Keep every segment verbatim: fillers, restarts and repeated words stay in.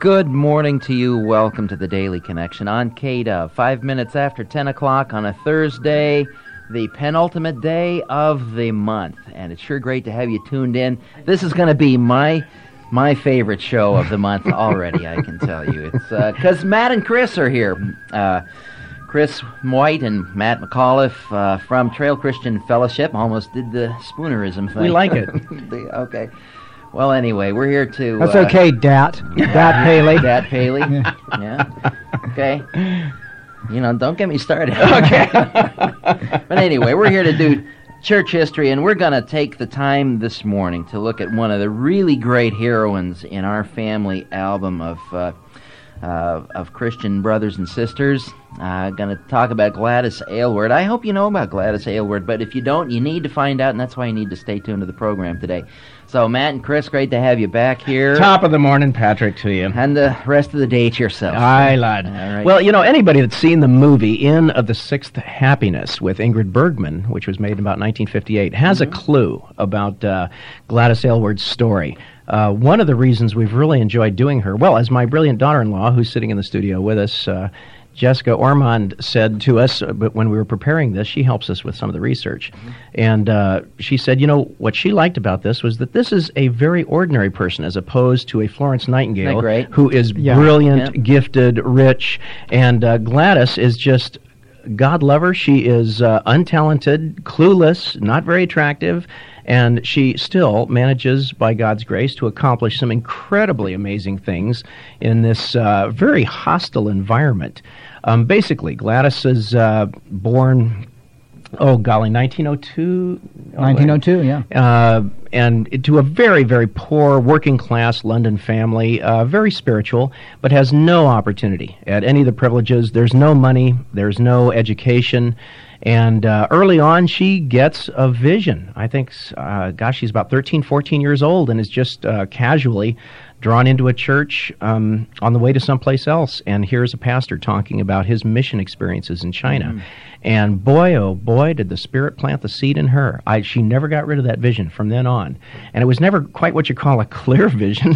Good morning to you. Welcome to the Daily Connection on K W. Five minutes after ten o'clock on a Thursday, the penultimate day of the month. And it's sure great to have you tuned in. This is going to be my my favorite show of the month already, I can tell you. It's because uh, Matt and Chris are here. Uh, Chris White and Matt McAuliffe uh, from Trail Christian Fellowship. Almost did the Spoonerism thing. We like it. Okay. Well, anyway, we're here to... That's uh, okay, Dat. Dat Paley. Dat Paley. Yeah. Yeah. Okay. You know, don't get me started. Okay. But anyway, we're here to do church history, and we're going to take the time this morning to look at one of the really great heroines in our family album of uh, uh, of Christian brothers and sisters. I'm uh, going to talk about Gladys Aylward. I hope you know about Gladys Aylward, but if you don't, you need to find out, and that's why you need to stay tuned to the program today. So, Matt and Chris, great to have you back here. Top of the morning, Patrick, to you. And the rest of the day to yourself. Aye, lad. All right. Well, you know, anybody that's seen the movie Inn of the Sixth Happiness with Ingrid Bergman, which was made in about nineteen fifty-eight, has mm-hmm. a clue about uh, Gladys Aylward's story. Uh, one of the reasons we've really enjoyed doing her, well, as my brilliant daughter-in-law, who's sitting in the studio with us, uh, Jessica Ormond, said to us, uh, but when we were preparing this, she helps us with some of the research, mm-hmm. and uh, she said, you know, what she liked about this was that this is a very ordinary person as opposed to a Florence Nightingale, who is yeah. brilliant, yeah. gifted, rich, and uh, Gladys is just God lover. She is uh, untalented, clueless, not very attractive, and she still manages, by God's grace, to accomplish some incredibly amazing things in this uh, very hostile environment. Um, basically, Gladys is uh, born, oh golly, nineteen oh two? nineteen oh two, yeah. Uh, and to a very, very poor, working-class London family, uh, very spiritual, but has no opportunity at any of the privileges. There's no money, there's no education, and uh, early on she gets a vision. I think, uh, gosh, she's about thirteen, fourteen years old and is just uh, casually drawn into a church um, on the way to someplace else, and here's a pastor talking about his mission experiences in China. Mm. And boy, oh boy, did the Spirit plant the seed in her. I, she never got rid of that vision from then on. And it was never quite what you call a clear vision,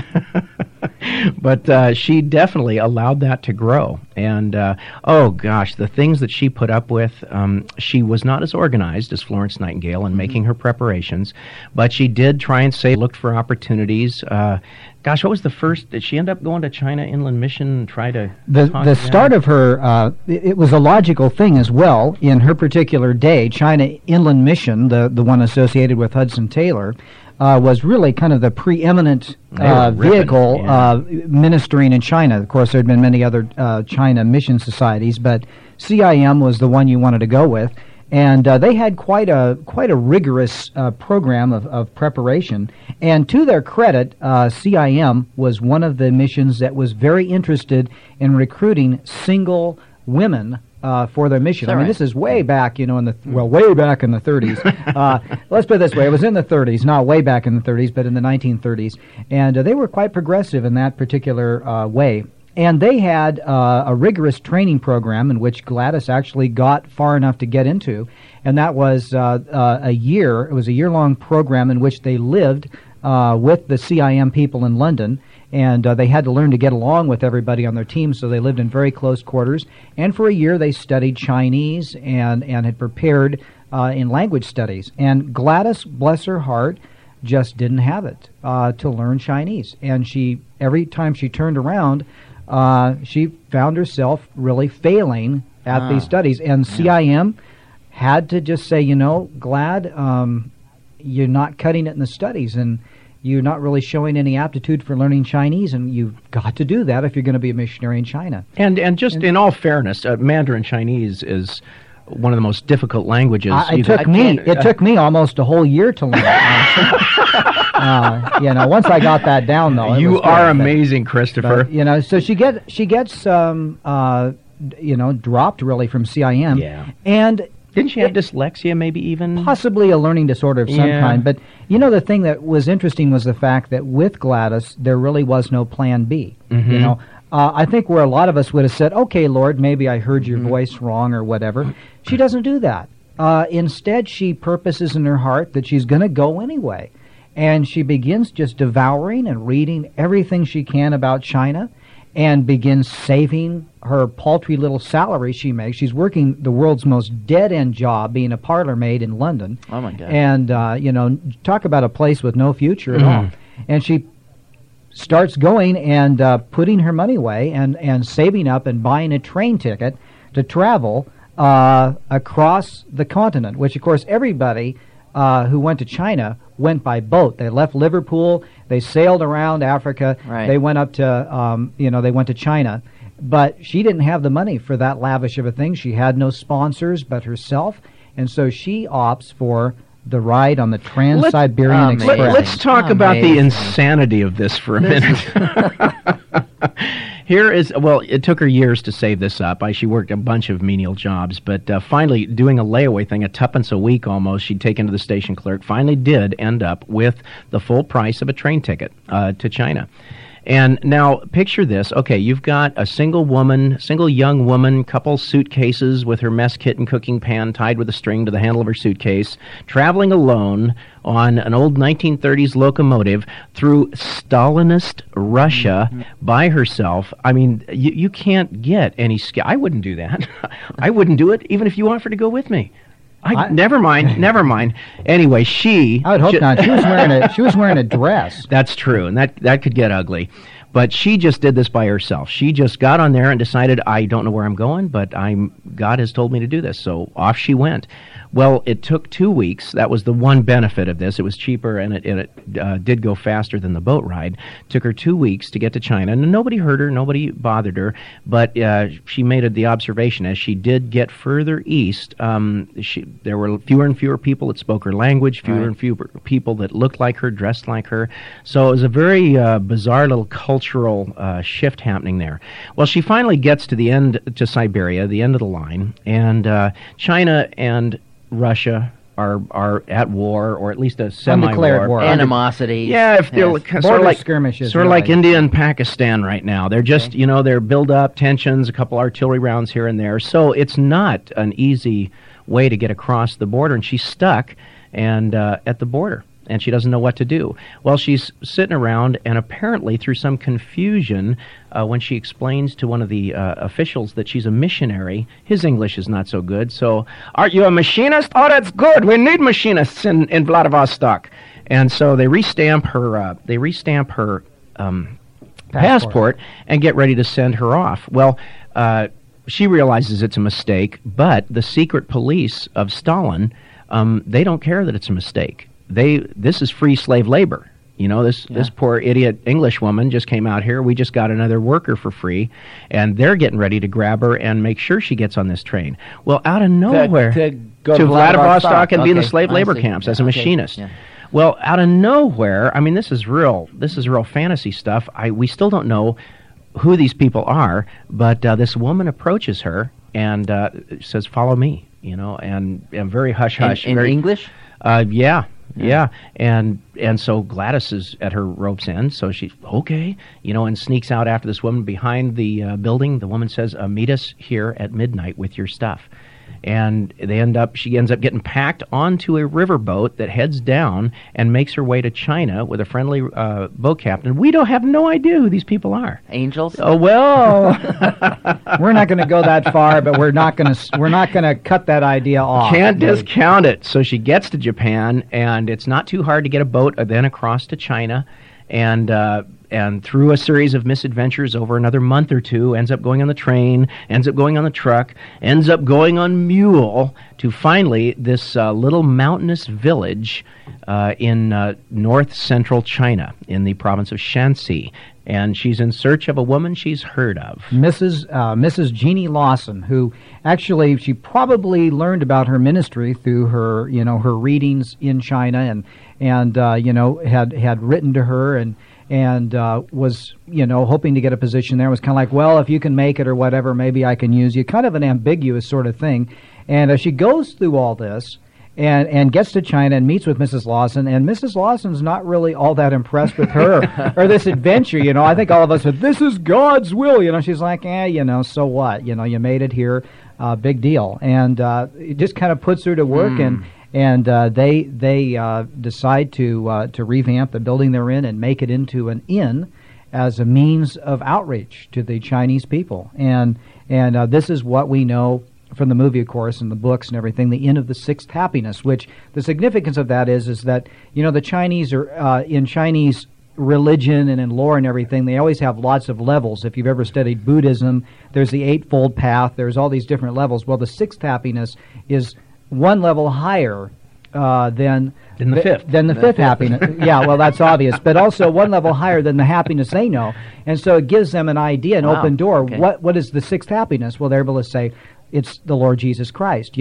but uh, she definitely allowed that to grow. And, uh, oh gosh, the things that she put up with, um, she was not as organized as Florence Nightingale in mm-hmm. making her preparations, but she did try and say, looked for opportunities. Uh, Gosh, what was the first? Did she end up going to China Inland Mission and try to... The the start of her, uh, it, it was a logical thing as well. In her particular day, China Inland Mission, the, the one associated with Hudson Taylor, uh, was really kind of the preeminent uh, vehicle yeah. uh, ministering in China. Of course, there had been many other uh, China mission societies, but C I M was the one you wanted to go with. And uh, they had quite a quite a rigorous uh, program of, of preparation. And to their credit, uh, C I M was one of the missions that was very interested in recruiting single women uh, for their mission. I mean, right? This is way back, you know, in the well, way back in the thirties. uh, let's put it this way: it was in the thirties, not way back in the thirties, but in the nineteen thirties, and uh, they were quite progressive in that particular uh, way. And they had uh, a rigorous training program in which Gladys actually got far enough to get into, and that was uh, uh, a year. It was a year-long program in which they lived uh, with the C I M people in London, and uh, they had to learn to get along with everybody on their team, so they lived in very close quarters. And for a year, they studied Chinese and, and had prepared uh, in language studies. And Gladys, bless her heart, just didn't have it uh, to learn Chinese. And she, every time she turned around, Uh, she found herself really failing at ah, these studies, and yeah. C I M had to just say, you know, Glad, um, you're not cutting it in the studies, and you're not really showing any aptitude for learning Chinese, and you've got to do that if you're going to be a missionary in China. And and just and, in all fairness, uh, Mandarin Chinese is one of the most difficult languages. Uh, it took me it uh, took me almost a whole year to learn. uh, you know, once I got that down, though, you are good, amazing, but, Christopher. But, you know, so she get she gets um uh you know dropped really from C I M. Yeah. And didn't she have it, dyslexia, maybe even possibly a learning disorder of some yeah. kind? But you know, the thing that was interesting was the fact that with Gladys, there really was no plan B. Mm-hmm. You know. Uh, I think where a lot of us would have said, okay, Lord, maybe I heard your mm-hmm. voice wrong or whatever. She doesn't do that. Uh, instead, she purposes in her heart that she's going to go anyway. And she begins just devouring and reading everything she can about China. and begins saving her paltry little salary she makes. She's working the world's most dead-end job, being a parlor maid in London. Oh, my God. And, uh, you know, talk about a place with no future at Mm. all. And she starts going and uh, putting her money away and, and saving up and buying a train ticket to travel uh, across the continent, which, of course, everybody uh, who went to China went by boat. They left Liverpool, they sailed around Africa, Right. they went up to, um, you know, they went to China. But she didn't have the money for that lavish of a thing. She had no sponsors but herself, and so she opts for the ride on the Trans-Siberian Let- Express. Let, us talk about the Amazing. insanity of this for a minute. Here is, well, it took her years to save this up. I, she worked a bunch of menial jobs, but uh, finally, doing a layaway thing, a tuppence a week almost, she'd taken to the station clerk, finally did end up with the full price of a train ticket uh, to China. And now, picture this. Okay, you've got a single woman, single young woman, couple suitcases with her mess kit and cooking pan tied with a string to the handle of her suitcase, traveling alone on an old nineteen thirties locomotive through Stalinist Russia mm-hmm. by herself. I mean, you, you can't get any... Sk- I wouldn't do that. I wouldn't do it, even if you offered to go with me. I, I, never mind, never mind. Anyway, she... I would hope ju- not. She was wearing a she was wearing a dress. That's true, and that that could get ugly. But she just did this by herself. She just got on there and decided, I don't know where I'm going, but I'm God has told me to do this. So off she went. Well, it took two weeks. That was the one benefit of this. It was cheaper, and it, and it uh, did go faster than the boat ride. It took her two weeks to get to China, and nobody hurt her, nobody bothered her. But uh, she made the observation, as she did get further east, um, she, there were fewer and fewer people that spoke her language, fewer Right. and fewer people that looked like her, dressed like her. So it was a very uh, bizarre little cultural uh, shift happening there. Well, she finally gets to the end, to Siberia, the end of the line, and uh, China and Russia are are at war, or at least a semi-war. Undeclared war. Animosity. Yeah, if they're Yes. like, sort Border of like skirmishes, sort of like really. India and Pakistan right now. They're just Okay. you know they're build up tensions, a couple artillery rounds here and there. So it's not an easy way to get across the border, and she's stuck and uh, at the border. And she doesn't know what to do. Well, she's sitting around, and apparently through some confusion, uh, when she explains to one of the uh, officials that she's a missionary, his English is not so good. So, are you a machinist? Oh, that's good. We need machinists in, in Vladivostok. And so they restamp her. Uh, they restamp her um, passport. passport and get ready to send her off. Well. Uh, She realizes it's a mistake, but the secret police of Stalin, um, they don't care that it's a mistake. They this is free slave labor. You know, this Yeah. this poor idiot English woman just came out here. We just got another worker for free, and they're getting ready to grab her and make sure she gets on this train. Well, out of nowhere, to go to to Vladivostok and be in the Okay, slave I labor see. camps Yeah, as a okay, machinist. yeah. Well, out of nowhere, I mean, this is real. This is real fantasy stuff. I we still don't know who these people are, but uh, this woman approaches her and uh, says, "Follow me," you know, and, and very hush hush. In, in very, English? Uh, yeah, yeah, and and so Gladys is at her rope's end, so she's okay, you know, and sneaks out after this woman behind the uh, building. The woman says, uh, "Meet us here at midnight with your stuff." And they end up, she ends up getting packed onto a riverboat that heads down and makes her way to China with a friendly uh, boat captain. We don't have no idea who these people are. Angels? Oh well, We're not going to go that far, but we're not going to we're not going to cut that idea off. can't discount it. So she gets to Japan, and it's not too hard to get a boat uh, then across to China, and uh, and through a series of misadventures over another month or two, ends up going on the train, ends up going on the truck, ends up going on mule to finally this uh, little mountainous village uh, in uh, north central China in the province of Shanxi. And she's in search of a woman she's heard of. Missus Uh, Missus Jeannie Lawson, who actually she probably learned about her ministry through her, you know, her readings in China, and and uh, you know had had written to her and and uh, was you know hoping to get a position there. It was kind of like, well, if you can make it or whatever, maybe I can use you. Kind of an ambiguous sort of thing. And uh, she goes through all this. And and gets to China and meets with Missus Lawson, and Missus Lawson's not really all that impressed with her or this adventure. You know, I think all of us said, "This is God's will." You know, she's like, "Eh, you know, so what? You know, you made it here, uh, big deal." And uh, it just kind of puts her to work, Mm. and and uh, they they uh, decide to uh, to revamp the building they're in and make it into an inn. as a means of outreach to the Chinese people. And and uh, this is what we know from the movie, of course, and the books and everything, the end of the sixth happiness, which the significance of that is is that, you know, the Chinese are, uh, in Chinese religion and in lore and everything, they always have lots of levels. If you've ever studied Buddhism, there's the Eightfold Path, there's all these different levels. Well, the sixth happiness is one level higher uh, than... Than the fifth. Than the, the fifth, fifth happiness. Yeah, well, that's obvious. But also one level higher than the happiness they know. And so it gives them an idea, an wow. open door. Okay. What What is the sixth happiness? Well, they're able to say, it's the Lord Jesus Christ.